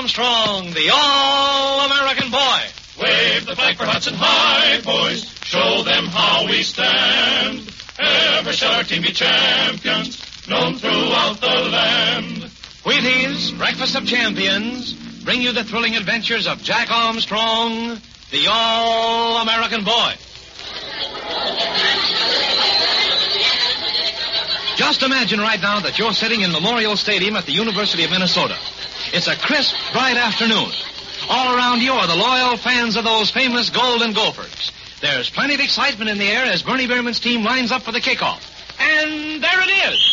Armstrong, the All-American Boy. Wave the flag for Hudson High, boys. Show them how we stand. Ever shall our team be champions, known throughout the land. Wheaties, Breakfast of Champions, bring you the thrilling adventures of Jack Armstrong, the All-American Boy. Just imagine right now that you're sitting in Memorial Stadium at the University of Minnesota. It's a crisp, bright afternoon. All around you are the loyal fans of those famous Golden Gophers. There's plenty of excitement in the air as Bernie Bierman's team lines up for the kickoff. And there it is.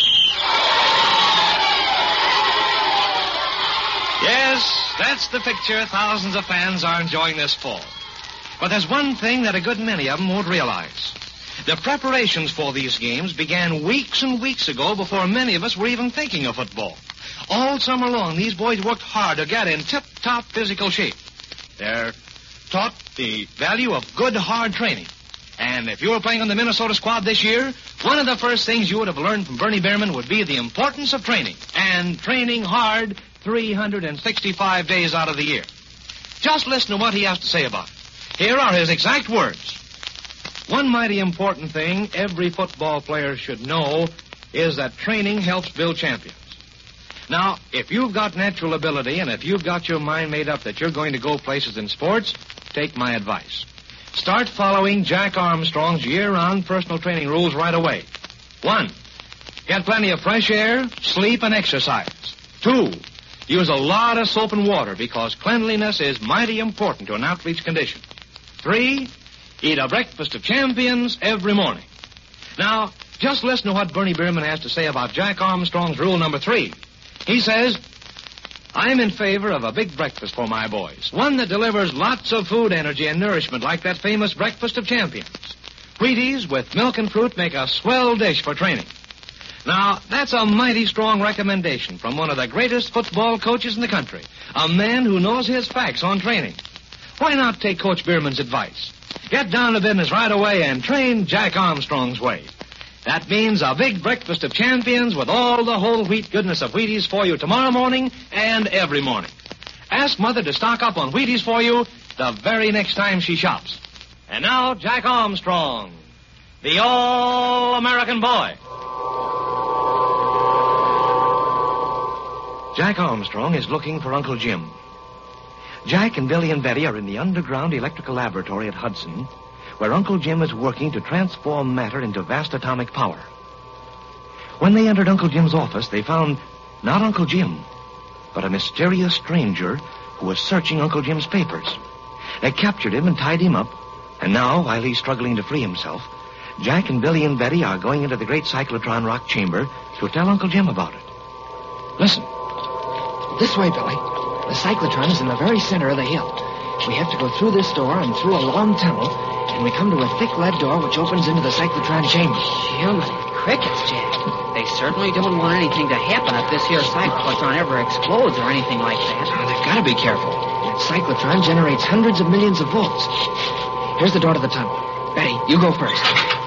Yes, that's the picture thousands of fans are enjoying this fall. But there's one thing that a good many of them won't realize. The preparations for these games began weeks and weeks ago before many of us were even thinking of football. All summer long, these boys worked hard to get in tip-top physical shape. They're taught the value of good, hard training. And if you were playing on the Minnesota squad this year, one of the first things you would have learned from Bernie Bierman would be the importance of training. And training hard 365 days out of the year. Just listen to what he has to say about it. Here are his exact words. One mighty important thing every football player should know is that training helps build champions. Now, if you've got natural ability and if you've got your mind made up that you're going to go places in sports, take my advice. Start following Jack Armstrong's year-round personal training rules right away. 1, get plenty of fresh air, sleep, and exercise. 2, use a lot of soap and water because cleanliness is mighty important to an athlete's condition. 3, eat a breakfast of champions every morning. Now, just listen to what Bernie Bierman has to say about Jack Armstrong's rule number 3. He says, I'm in favor of a big breakfast for my boys. One that delivers lots of food, energy, and nourishment like that famous breakfast of champions. Wheaties with milk and fruit make a swell dish for training. Now, that's a mighty strong recommendation from one of the greatest football coaches in the country. A man who knows his facts on training. Why not take Coach Bierman's advice? Get down to business right away and train Jack Armstrong's way. That means a big breakfast of champions with all the whole wheat goodness of Wheaties for you tomorrow morning and every morning. Ask Mother to stock up on Wheaties for you the very next time she shops. And now, Jack Armstrong, the All-American Boy. Jack Armstrong is looking for Uncle Jim. Jack and Billy and Betty are in the underground electrical laboratory at Hudson, where Uncle Jim is working to transform matter into vast atomic power. When they entered Uncle Jim's office, they found not Uncle Jim, but a mysterious stranger who was searching Uncle Jim's papers. They captured him and tied him up, and now, while he's struggling to free himself, Jack and Billy and Betty are going into the great cyclotron rock chamber to tell Uncle Jim about it. Listen. This way, Billy. The cyclotron is in the very center of the hill. We have to go through this door and through a long tunnel, and we come to a thick lead door which opens into the cyclotron chamber. Human crickets, Jack. They certainly don't want anything to happen if this here cyclotron ever explodes or anything like that. Oh, they've got to be careful. That cyclotron generates hundreds of millions of volts. Here's the door to the tunnel. Betty, you go first.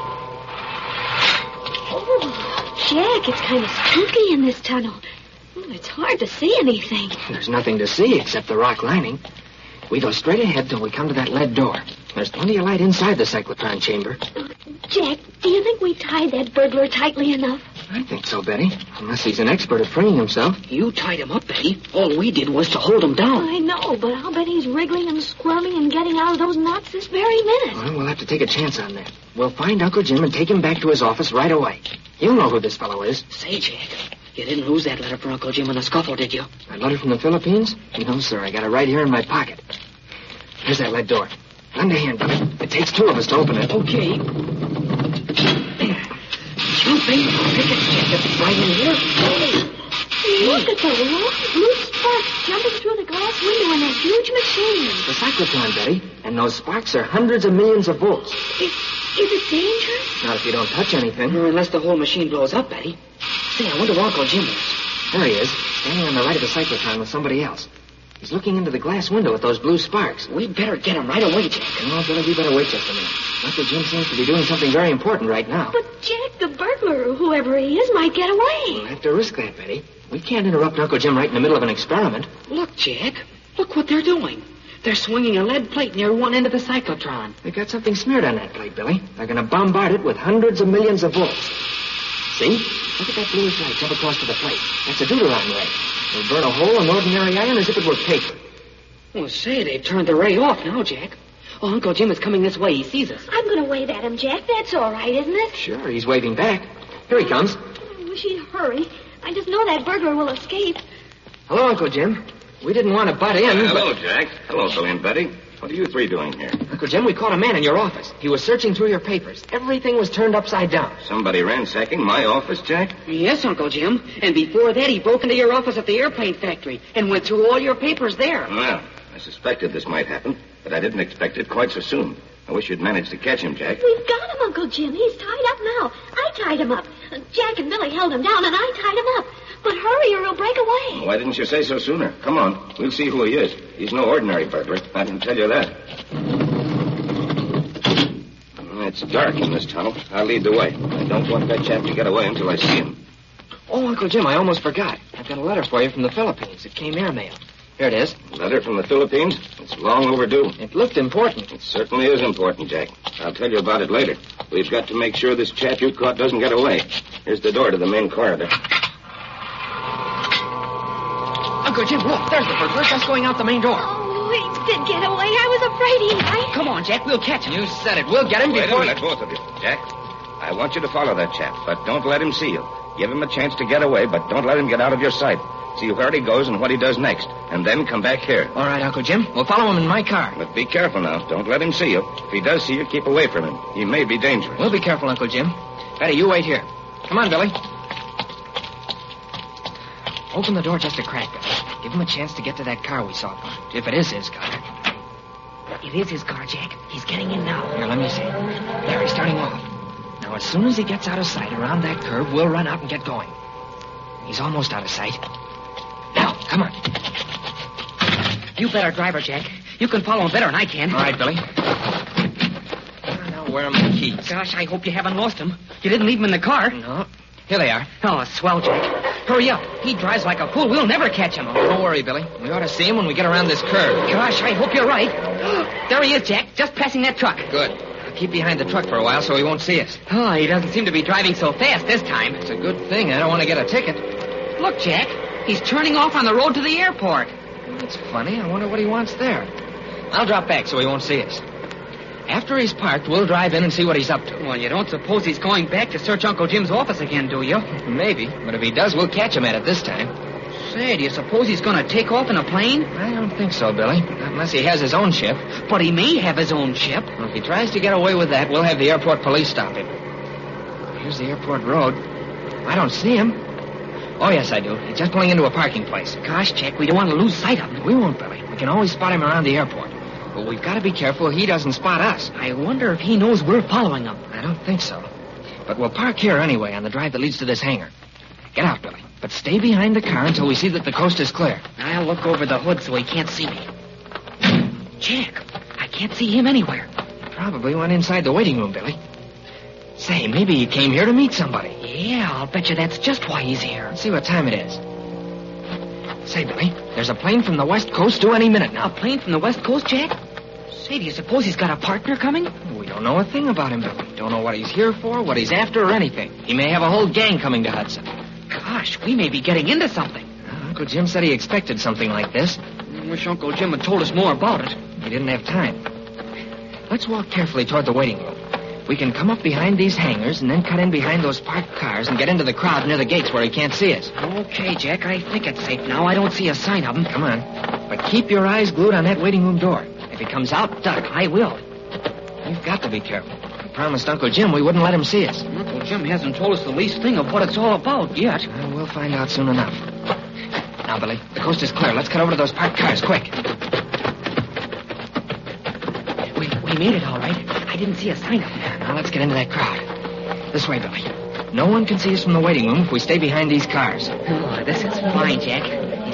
Oh, Jack, it's kind of spooky in this tunnel. It's hard to see anything. There's nothing to see except the rock lining. We go straight ahead till we come to that lead door. There's plenty of light inside the cyclotron chamber. Jack, do you think we tied that burglar tightly enough? I think so, Betty. Unless he's an expert at freeing himself. You tied him up, Betty. All we did was to hold him down. I know, but I'll bet he's wriggling and squirming and getting out of those knots this very minute. Well, we'll have to take a chance on that. We'll find Uncle Jim and take him back to his office right away. He'll know who this fellow is. Say, Jack, you didn't lose that letter for Uncle Jim in the scuffle, did you? That letter from the Philippines? No, sir. I got it right here in my pocket. Here's that lead door. Lend a hand, Billy. It takes 2 of us to open it. Okay. There. Jumping crickets, Jack. It's right in here. Look at the long blue sparks jumping through the glass window in that huge machine. It's the cyclotron, Betty. And those sparks are hundreds of millions of volts. Is it dangerous? Not if you don't touch anything. Unless the whole machine blows up, Betty. Say, I wonder where Uncle Jim is. There he is, standing on the right of the cyclotron with somebody else. He's looking into the glass window with those blue sparks. We'd better get him right away, Jack. No, Billy, we better wait just a minute. Uncle Jim seems to be doing something very important right now. But Jack, the burglar, or whoever he is, might get away. We'll have to risk that, Betty. We can't interrupt Uncle Jim right in the middle of an experiment. Look, Jack. Look what they're doing. They're swinging a lead plate near one end of the cyclotron. They've got something smeared on that plate, Billy. They're going to bombard it with hundreds of millions of volts. See? Look at that bluish light jump across to the plate. That's a deuteron ray. It'll burn a hole in ordinary iron as if it were paper. Well, say, they've turned the ray off now, Jack. Oh, Uncle Jim is coming this way. He sees us. I'm going to wave at him, Jack. That's all right, isn't it? Sure, he's waving back. Here he comes. I wish he'd hurry. I just know that burglar will escape. Hello, Uncle Jim. We didn't want to butt in. Hello, Jack. Hello, Billy and Betty. What are you three doing here? Uncle Jim, we caught a man in your office. He was searching through your papers. Everything was turned upside down. Somebody ransacking my office, Jack? Yes, Uncle Jim. And before that, he broke into your office at the airplane factory and went through all your papers there. Well, I suspected this might happen, but I didn't expect it quite so soon. I wish you'd managed to catch him, Jack. We've got him, Uncle Jim. He's tied up now. I tied him up. Jack and Billy held him down, and I tied him up. But hurry or he'll break away. Why didn't you say so sooner? Come on. We'll see who he is. He's no ordinary burglar. I can tell you that. It's dark in this tunnel. I'll lead the way. I don't want that chap to get away until I see him. Oh, Uncle Jim, I almost forgot. I've got a letter for you from the Philippines. It came airmail. Here it is. A letter from the Philippines? It's long overdue. It looked important. It certainly is important, Jack. I'll tell you about it later. We've got to make sure this chap you caught doesn't get away. Here's the door to the main corridor. Uncle Jim, look, there's the burglar just going out the main door. Oh, he did get away. I was afraid he might. Come on, Jack. We'll catch him. You said it. We'll get him Wait a before... minute, both of you. Jack, I want you to follow that chap, but don't let him see you. Give him a chance to get away, but don't let him get out of your sight. See where he goes and what he does next, and then come back here. All right, Uncle Jim. We'll follow him in my car. But be careful now. Don't let him see you. If he does see you, keep away from him. He may be dangerous. We'll be careful, Uncle Jim. Betty, you wait here. Come on, Billy. Open the door just a crack, Billy. Give him a chance to get to that car we saw parked. If it is his car. It is his car, Jack. He's getting in now. Here, let me see. There, he's starting off. Now, as soon as he gets out of sight around that curve, we'll run out and get going. He's almost out of sight. Now, come on. You better drive her, Jack. You can follow him better than I can. All right, Billy. Now, where are my keys? Gosh, I hope you haven't lost them. You didn't leave them in the car. No. Here they are. Oh, swell, Jack. Hurry up. He drives like a fool. We'll never catch him. Oh, don't worry, Billy. We ought to see him when we get around this curve. Gosh, I hope you're right. There he is, Jack. Just passing that truck. Good. I'll keep behind the truck for a while so he won't see us. Oh, he doesn't seem to be driving so fast this time. It's a good thing. I don't want to get a ticket. Look, Jack. He's turning off on the road to the airport. That's funny. I wonder what he wants there. I'll drop back so he won't see us. After he's parked, we'll drive in and see what he's up to. Well, you don't suppose he's going back to search Uncle Jim's office again, do you? Maybe. But if he does, we'll catch him at it this time. Say, do you suppose he's going to take off in a plane? I don't think so, Billy. Not unless he has his own ship. But he may have his own ship. Well, if he tries to get away with that, we'll have the airport police stop him. Here's the airport road. I don't see him. Oh, yes, I do. He's just pulling into a parking place. Gosh, Jack, we don't want to lose sight of him. We won't, Billy. We can always spot him around the airport. But we've got to be careful he doesn't spot us. I wonder if he knows we're following him. I don't think so. But we'll park here anyway on the drive that leads to this hangar. Get out, Billy. But stay behind the car until we see that the coast is clear. I'll look over the hood so he can't see me. Jack, I can't see him anywhere. He probably went inside the waiting room, Billy. Say, maybe he came here to meet somebody. Yeah, I'll bet you that's just why he's here. Let's see what time it is. Say, Billy, there's a plane from the West Coast due any minute now. A plane from the West Coast, Jack? Say, do you suppose he's got a partner coming? We don't know a thing about him, Billy. Don't know what he's here for, what he's after, or anything. He may have a whole gang coming to Hudson. Gosh, we may be getting into something. Uncle Jim said he expected something like this. I wish Uncle Jim had told us more about it. He didn't have time. Let's walk carefully toward the waiting room. We can come up behind these hangars and then cut in behind those parked cars and get into the crowd near the gates where he can't see us. Okay, Jack, I think it's safe now. I don't see a sign of him. Come on. But keep your eyes glued on that waiting room door. If he comes out, duck. I will. We've got to be careful. We promised Uncle Jim we wouldn't let him see us. Uncle Jim hasn't told us the least thing of what it's all about yet. Well, we'll find out soon enough. Now, Billy, the coast is clear. Let's cut over to those parked cars, quick. We made it all right. I didn't see a sign of him. Now, let's get into that crowd. This way, Billy. No one can see us from the waiting room if we stay behind these cars. Oh, this is fine, Jack. He's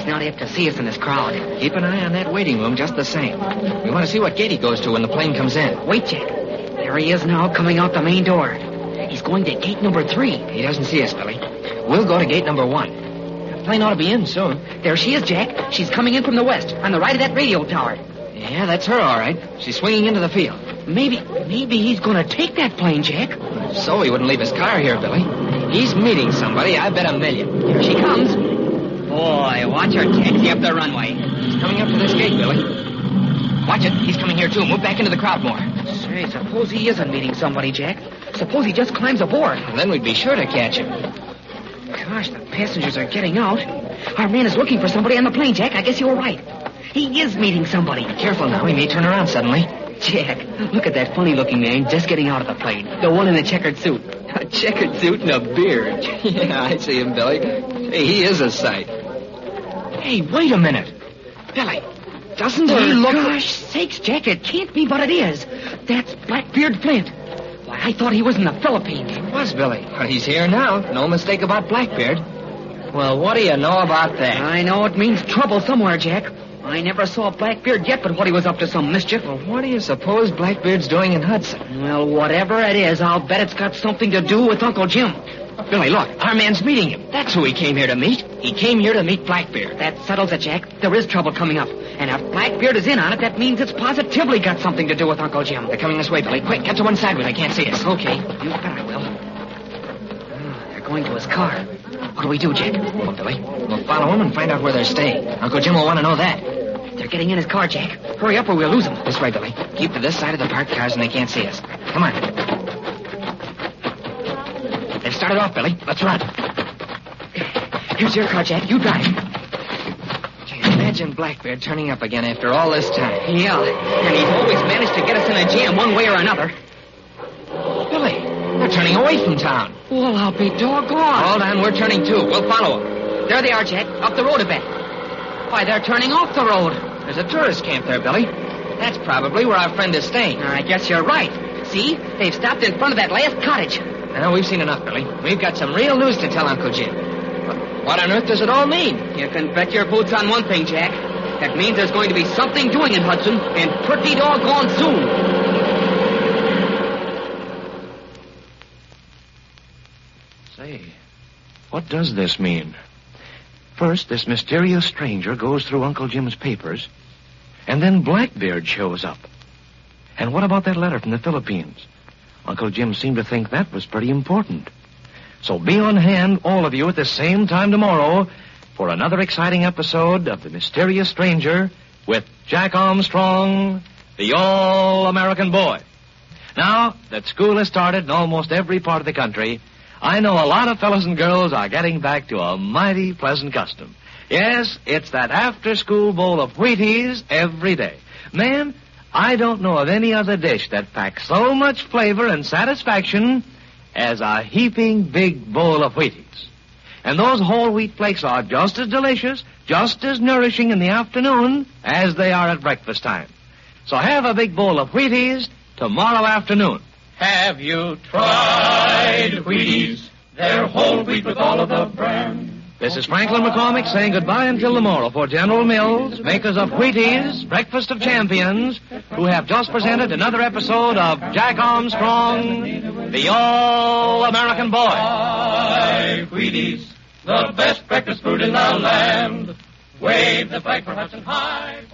not apt to see us in this crowd. Keep an eye on that waiting room just the same. We want to see what gate he goes to when the plane comes in. Wait, Jack. There he is now, coming out the main door. He's going to gate number 3. He doesn't see us, Billy. We'll go to gate number 1. The plane ought to be in soon. There she is, Jack. She's coming in from the west, on the right of that radio tower. Yeah, that's her, all right. She's swinging into the field. Maybe he's going to take that plane, Jack. So he wouldn't leave his car here, Billy. He's meeting somebody, I bet $1 million. Here she comes. Boy, watch her taxi up the runway. He's coming up to this gate, Billy. Watch it. He's coming here, too. Move back into the crowd more. Say, suppose he isn't meeting somebody, Jack. Suppose he just climbs aboard. And then we'd be sure to catch him. Gosh, the passengers are getting out. Our man is looking for somebody on the plane, Jack. I guess you were right. He is meeting somebody. Be careful now. He may turn around suddenly. Jack, look at that funny-looking man just getting out of the plane. The one in the checkered suit. A checkered suit and a beard. Yeah, I see him, Billy. Hey, he is a sight. Hey, wait a minute. Billy, doesn't he look... Gosh sakes, Jack, it can't be what it is. That's Blackbeard Flint. Why, I thought he was in the Philippines. He was, Billy. But he's here now. No mistake about Blackbeard. Well, what do you know about that? I know it means trouble somewhere, Jack. I never saw Blackbeard yet, but what he was up to some mischief. Well, what do you suppose Blackbeard's doing in Hudson? Well, whatever it is, I'll bet it's got something to do with Uncle Jim. Billy, look, our man's meeting him. That's who he came here to meet. He came here to meet Blackbeard. That settles it, Jack. There is trouble coming up. And if Blackbeard is in on it, that means it's positively got something to do with Uncle Jim. They're coming this way, Billy. Quick, get to one side where they can't see us. Okay, you bet I will. Oh, they're going to his car. What do we do, Jack? Well, Billy, we'll follow him and find out where they're staying. Uncle Jim will want to know that. They're getting in his car, Jack. Hurry up or we'll lose him. This way, Billy. Keep to this side of the parked cars and they can't see us. Come on. They've started off, Billy. Let's run. Here's your car, Jack. You drive. Gee, imagine Blackbeard turning up again after all this time. Yeah, and he's always managed to get us in a jam one way or another. Billy, they're turning away from town. Well, I'll be doggone. Hold on, we're turning too. We'll follow them. There they are, Jack. Up the road a bit. Why, they're turning off the road. There's a tourist camp there, Billy. That's probably where our friend is staying. I guess you're right. See? They've stopped in front of that last cottage. Now, we've seen enough, Billy. We've got some real news to tell Uncle Jim. What on earth does it all mean? You can bet your boots on one thing, Jack. That means there's going to be something doing in Hudson, and pretty doggone soon. Say, what does this mean? First, this mysterious stranger goes through Uncle Jim's papers, and then Blackbeard shows up. And what about that letter from the Philippines? Uncle Jim seemed to think that was pretty important. So be on hand, all of you, at the same time tomorrow for another exciting episode of The Mysterious Stranger with Jack Armstrong, the All-American Boy. Now that school has started in almost every part of the country, I know a lot of fellas and girls are getting back to a mighty pleasant custom. Yes, it's that after-school bowl of Wheaties every day. Man, I don't know of any other dish that packs so much flavor and satisfaction as a heaping big bowl of Wheaties. And those whole wheat flakes are just as delicious, just as nourishing in the afternoon as they are at breakfast time. So have a big bowl of Wheaties tomorrow afternoon. Have you tried Wheaties? They're whole wheat with all of the brand. This is Franklin McCormick saying goodbye until tomorrow for General Mills, makers of Wheaties, Breakfast of Champions, who have just presented another episode of Jack Armstrong, the All-American Boy. Buy Wheaties, the best breakfast food in the land. Wave the flag for Hudson High.